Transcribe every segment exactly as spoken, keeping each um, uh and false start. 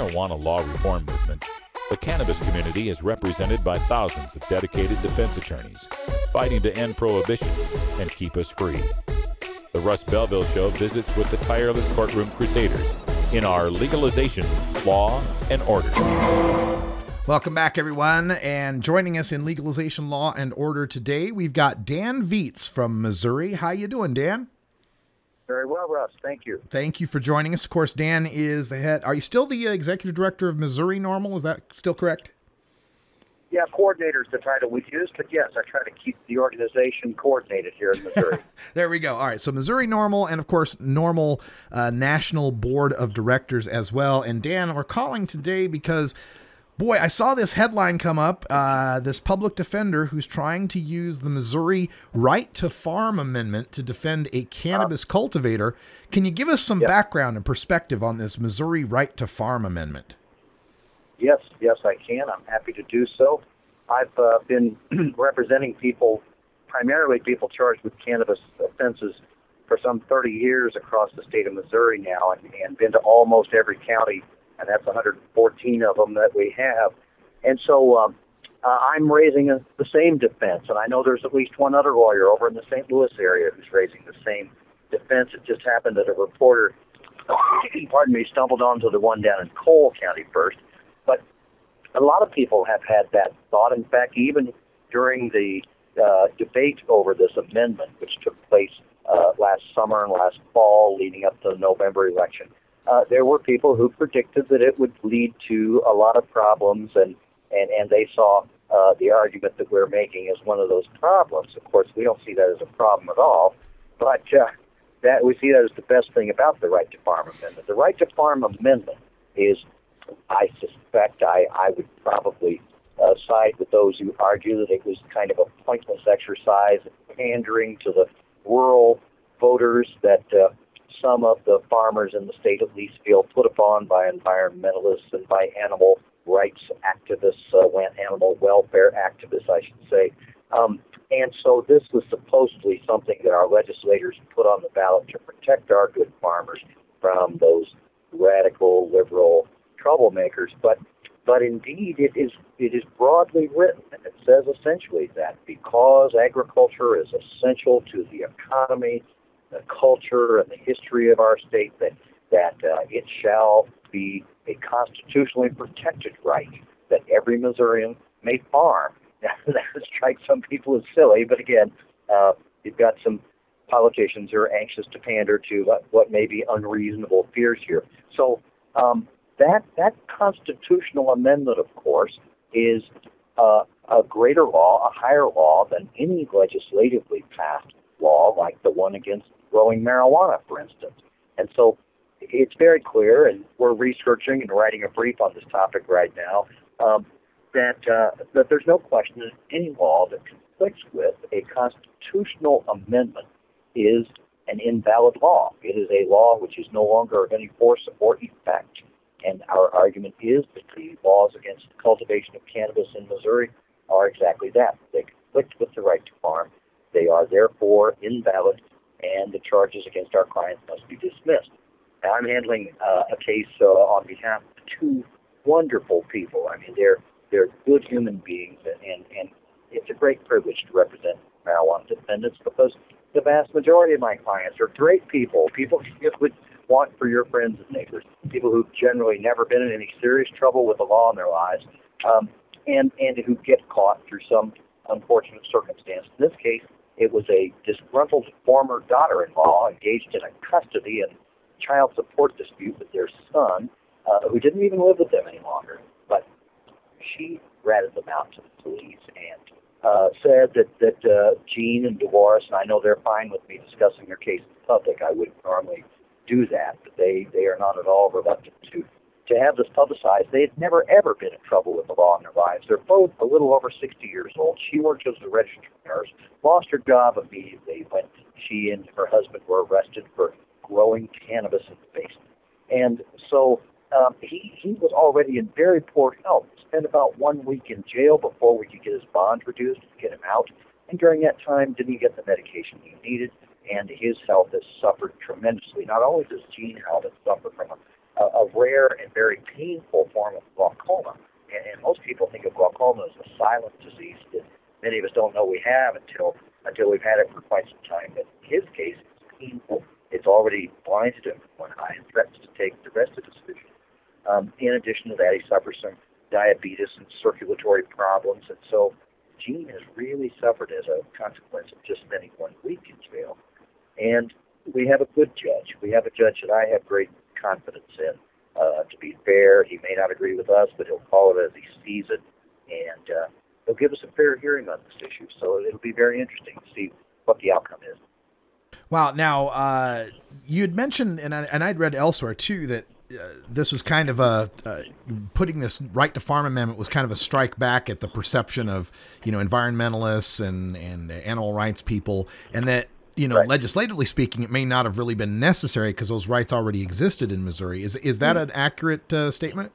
marijuana law reform movement, the cannabis community is represented by thousands of dedicated defense attorneys fighting to end prohibition and keep us free. The Russ Belville Show visits with the tireless courtroom crusaders in our legalization, law, and order. Welcome back, everyone, and joining us in Legalization, Law, and Order today, we've got Dan Viets from Missouri. How you doing, Dan? Very well, Russ. Thank you. Thank you for joining us. Of course, Dan is the head. Are you still the uh, executive director of Missouri NORML? Is that still correct? Yeah, coordinator is the title we use, but yes, I try to keep the organization coordinated here in Missouri. There we go. All right, so Missouri NORML and, of course, NORML uh, National Board of Directors as well. And Dan, we're calling today because, boy, I saw this headline come up, uh, this public defender who's trying to use the Missouri Right to Farm Amendment to defend a cannabis uh, cultivator. Can you give us some yeah. background and perspective on this Missouri Right to Farm Amendment? Yes, yes, I can. I'm happy to do so. I've uh, been representing people, primarily people charged with cannabis offenses, for some thirty years across the state of Missouri now, and, and been to almost every county, and that's one hundred fourteen of them that we have. And so um, uh, I'm raising a, the same defense, and I know there's at least one other lawyer over in the Saint Louis area who's raising the same defense. It just happened that a reporter, pardon me, stumbled onto the one down in Cole County first. But a lot of people have had that thought. In fact, even during the uh, debate over this amendment, which took place uh, last summer and last fall leading up to the November election, uh, there were people who predicted that it would lead to a lot of problems, and, and, and they saw uh, the argument that we're making as one of those problems. Of course, we don't see that as a problem at all, but uh, that we see that as the best thing about the Right to Farm Amendment. The Right to Farm Amendment is, I suspect I, I would probably uh, side with those who argue that it was kind of a pointless exercise, pandering to the rural voters that uh, some of the farmers in the state at least feel put upon by environmentalists and by animal rights activists, uh, animal welfare activists, I should say. Um, and so this was supposedly something that our legislators put on the ballot to protect our good farmers from those radical, liberal troublemakers, but but indeed it is it is broadly written, and it says essentially that because agriculture is essential to the economy, the culture, and the history of our state, that that uh, it shall be a constitutionally protected right that every Missourian may farm. That strikes some people as silly, but again, uh, you've got some politicians who are anxious to pander to what, what may be unreasonable fears here. So. Um, That that constitutional amendment, of course, is uh, a greater law, a higher law than any legislatively passed law, like the one against growing marijuana, for instance. And so it's very clear, and we're researching and writing a brief on this topic right now, um, that uh, that there's no question that any law that conflicts with a constitutional amendment is an invalid law. It is a law which is no longer of any force or effect. And our argument is that the laws against the cultivation of cannabis in Missouri are exactly that. They conflict with the right to farm. They are therefore invalid, and the charges against our clients must be dismissed. Now, I'm handling uh, a case uh, on behalf of two wonderful people. I mean, they're they're good human beings, and, and it's a great privilege to represent marijuana defendants because the vast majority of my clients are great people, people you would want for your friends and neighbors, people who've generally never been in any serious trouble with the law in their lives, um, and, and who get caught through some unfortunate circumstance. In this case, it was a disgruntled former daughter-in-law engaged in a custody and child support dispute with their son, uh, who didn't even live with them any longer. But she ratted them out to the police and uh, said that, that uh, Gene and Dolores, and I know they're fine with me discussing their case in public, I wouldn't normally do that, but they, they are not at all reluctant to, to have this publicized. They had never, ever been in trouble with the law in their lives. They're both a little over sixty years old. She worked as a registered nurse, lost her job immediately when she and her husband were arrested for growing cannabis in the basement. And so um, he, he was already in very poor health. He spent about one week in jail before we could get his bond reduced and get him out. And during that time, didn't get the medication he needed. And his health has suffered tremendously. Not only does Gene Halbert suffer from a, a, a rare and very painful form of glaucoma. And, and most people think of glaucoma as a silent disease that many of us don't know we have until until we've had it for quite some time. But in his case, it's painful. It's already blinded him from one eye and threatens to take the rest of his vision. Um, in addition to that, he suffers some diabetes and circulatory problems. And so Gene has really suffered as a consequence of just spending one week in jail. And we have a good judge. We have a judge that I have great confidence in. Uh, to be fair, he may not agree with us, but he'll call it as he sees it. And uh, he'll give us a fair hearing on this issue. So it'll be very interesting to see what the outcome is. Wow. Now, uh, you had mentioned, and, I, and I'd read elsewhere too, that uh, this was kind of a, uh, putting this right to farm amendment was kind of a strike back at the perception of, you know, environmentalists and, and animal rights people, and that, you know, right. legislatively speaking, it may not have really been necessary because those rights already existed in Missouri. Is, is that mm-hmm. an accurate uh, statement?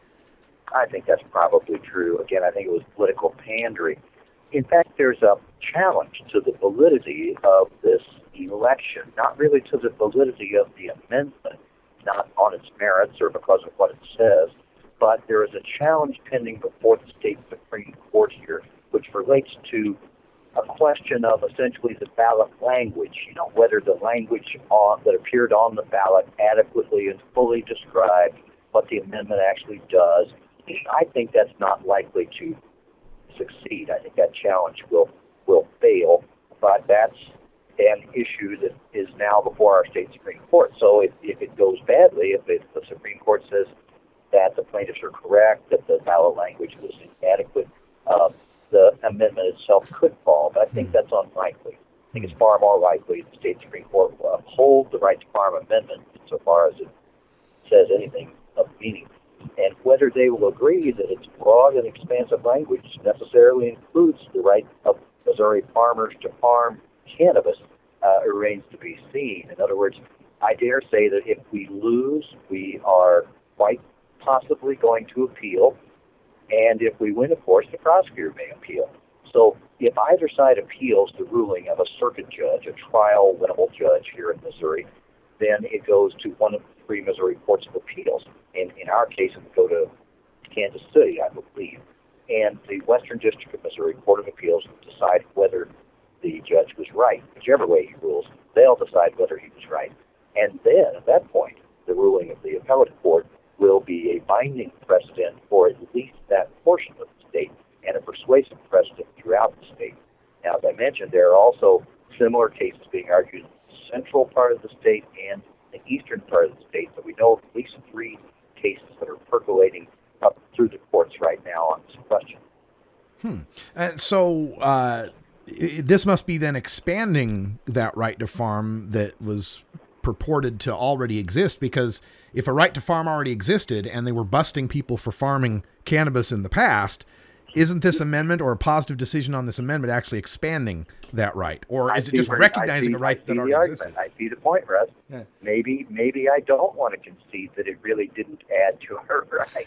I think that's probably true. Again, I think it was political pandering. In fact, there's a challenge to the validity of this election, not really to the validity of the amendment, not on its merits or because of what it says, but there is a challenge pending before the state Supreme Court here, which relates to a question of essentially the ballot language, you know, whether the language on, that appeared on the ballot adequately and fully described what the amendment actually does. I think that's not likely to succeed. I think that challenge will will fail, but that's an issue that is now before our state Supreme Court. So if, if it goes badly, if it, the Supreme Court says that the plaintiffs are correct, that the ballot language was inadequate, uh, the amendment itself could fall. But I think that's unlikely. I think it's far more likely the state Supreme Court will uphold the right to farm amendment insofar as it says anything of meaning. And whether they will agree that its broad and expansive language necessarily includes the right of Missouri farmers to farm cannabis uh, remains to be seen. In other words, I dare say that if we lose, we are quite possibly going to appeal. And if we win, of course, the prosecutor may appeal. So if either side appeals the ruling of a circuit judge, a trial winnable judge here in Missouri, then it goes to one of the three Missouri courts of appeals. In, in our case, it would go to Kansas City, I believe. And the Western District of Missouri Court of Appeals will decide whether the judge was right. Whichever way he rules, they'll decide whether he was right. And then, at that point, the ruling of the appellate court will be a binding precedent for at least that portion of the state and a persuasive precedent throughout the state. Now, as I mentioned, there are also similar cases being argued in the central part of the state and the eastern part of the state. So we know of at least three cases that are percolating up through the courts right now on this question. Hmm. And so uh, this must be then expanding that right to farm that was purported to already exist, because if a right to farm already existed and they were busting people for farming cannabis in the past, isn't this amendment or a positive decision on this amendment actually expanding that right? Or is it just recognizing a right that already existed? I see the point, Russ. Yeah. Maybe maybe I don't want to concede that it really didn't add to our rights.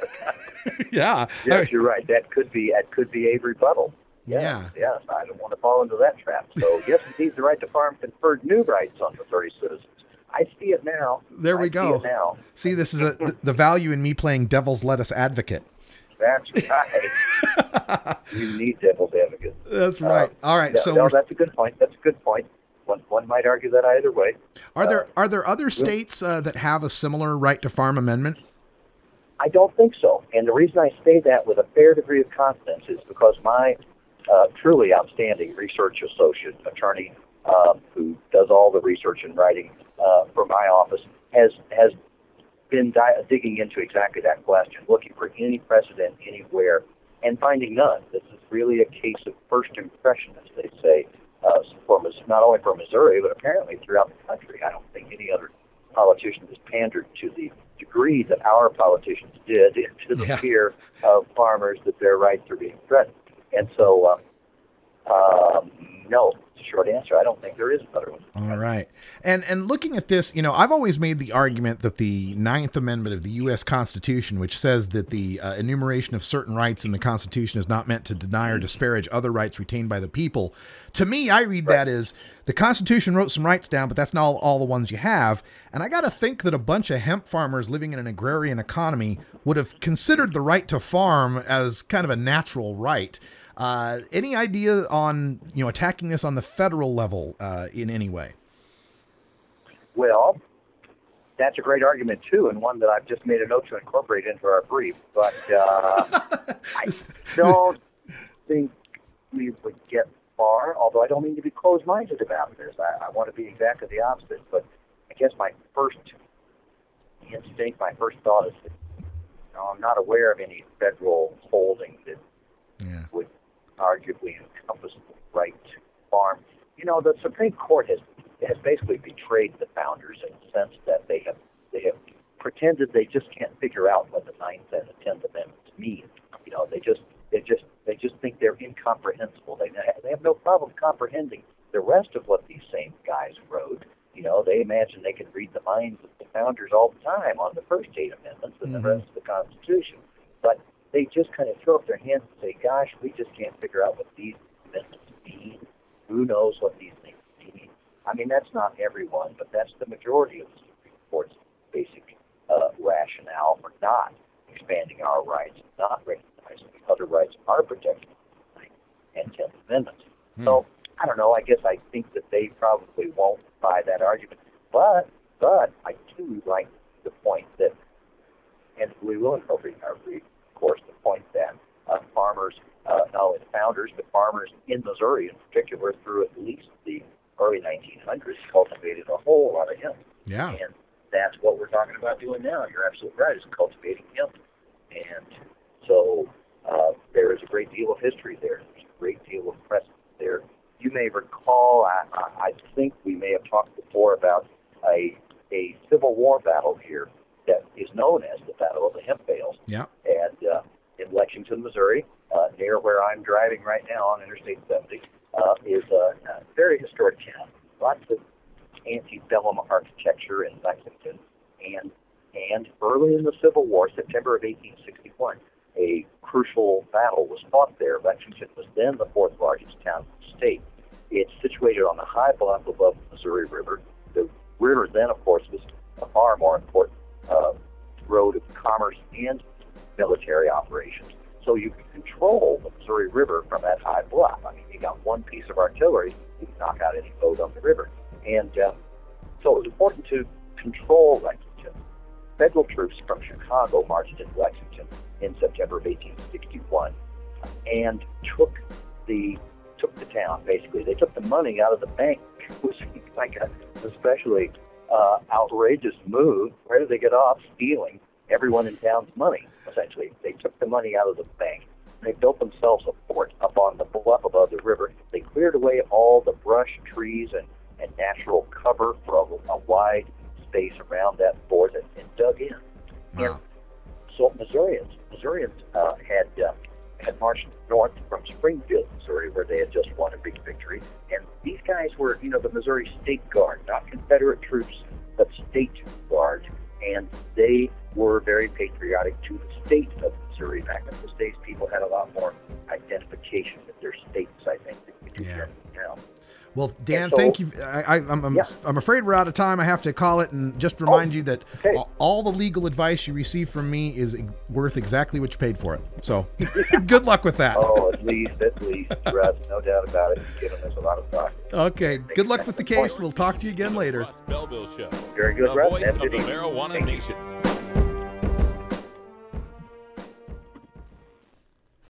yeah. Yes, I mean, you're right. That could be that could be a rebuttal. Yes, yeah. Yes, I don't want to fall into that trap. So, yes, indeed, the right to farm conferred new rights on Missouri citizens. I see it now. There we I go. See, it now. see, this is a, the value in me playing devil's lettuce advocate. That's right. You need devil's advocate. That's right. Uh, All right. No, so no, that's a good point. That's a good point. One one might argue that either way. Are there uh, are there other states uh, that have a similar right to farm amendment? I don't think so. And the reason I say that with a fair degree of confidence is because my uh, truly outstanding research associate attorney, uh, who does all the research and writing uh, for my office, has has been di- digging into exactly that question, looking for any precedent anywhere, and finding none. This is really a case of first impression, as they say, uh, for, not only for Missouri, but apparently throughout the country. I don't think any other politician has pandered to the degree that our politicians did into the yeah. fear of farmers that their rights are being threatened. And so uh, um, no, it's a short answer. I don't think there is a better one. All right. And and looking at this, you know, I've always made the argument that the Ninth Amendment of the U S Constitution, which says that the uh, enumeration of certain rights in the Constitution is not meant to deny or disparage other rights retained by the people. To me, I read Right. that as the Constitution wrote some rights down, but that's not all, all the ones you have. And I got to think that a bunch of hemp farmers living in an agrarian economy would have considered the right to farm as kind of a natural right. Uh, any idea on, you know, attacking this on the federal level uh, in any way? Well, that's a great argument, too, and one that I've just made a note to incorporate into our brief. But uh, I don't think we would get far, although I don't mean to be closed-minded about this. I, I want to be exactly the opposite. But I guess my first instinct, my first thought is that you know, I'm not aware of any federal holding that Yeah. would arguably encompass the right to farm. You know, the Supreme Court has has basically betrayed the founders in the sense that they have they have pretended they just can't figure out what the Ninth and the Tenth Amendments mean. You know, they just they just they just think they're incomprehensible. They they have no problem comprehending the rest of what these same guys wrote. You know, they imagine they can read the minds of the founders all the time on the first eight amendments and Mm-hmm. the rest of the Constitution, but they just kind of throw up their hands and say, gosh, we just can't figure out what these amendments mean. Who knows what these things mean? I mean, that's not everyone, but that's the majority of the Supreme Court's basic uh, rationale for not expanding our rights, not recognizing other rights are protected by the Ninth and Tenth Amendments. Hmm. So, I don't know, I guess I think that they probably won't buy that argument. But, but I do like the point that, and we will incorporate in our brief, of course, the point that uh, farmers, uh, not only the founders, but farmers in Missouri in particular, through at least the early nineteen hundreds, cultivated a whole lot of hemp. Yeah. And that's what we're talking about doing now. You're absolutely right, is cultivating hemp. And so uh, there is a great deal of history there. There's a great deal of precedent there. You may recall, I, I, I think we may have talked before about a, a Civil War battle here that is known as the Battle of the Hemp Bales. Yeah. And uh, in Lexington, Missouri, uh, near where I'm driving right now on Interstate seventy, uh, is a, a very historic town. Lots of antebellum architecture in Lexington. And and early in the Civil War, September of eighteen sixty-one, a crucial battle was fought there. Lexington was then the fourth largest town in the state. It's situated on a high bluff above the Missouri River. The river then, of course, was a far more important uh, road of commerce and military operations. So you could control the Missouri River from that high bluff. I mean, you got one piece of artillery, you can knock out any boat on the river. And uh, so it was important to control Lexington. Federal troops from Chicago marched into Lexington in September of eighteen sixty-one and took the took the town, basically. They took the money out of the bank. It was like a especially uh, outrageous move. Where did they get off stealing everyone in town's money, essentially? They took the money out of the bank. They built themselves a fort up on the bluff above the river. They cleared away all the brush, trees, and, and natural cover for a, a wide space around that fort and, and dug in. Wow. And so Missourians, Missourians uh, had uh, had marched north from Springfield, Missouri, where they had just won a big victory. And these guys were, you know, the Missouri State Guard, not Confederate troops, but State Guard. And they were very patriotic to the state of Missouri. Back in those days, people had a lot more identification with their states, I think, than we do Yeah. here now. Well, Dan, so- thank you. I, I, I'm, I'm, Yeah. I'm afraid we're out of time. I have to call it and just remind you that okay. all, all the legal advice you receive from me is ex- worth exactly what you paid for it. So good luck with that. Oh, at least, at least, Russ, no doubt about it. You've given us a lot of thought. Okay. Good luck with the case. We'll talk to you again later. Russ Belville Show. Very good, The Russ. voice Have of a the good evening. marijuana Thank you. nation.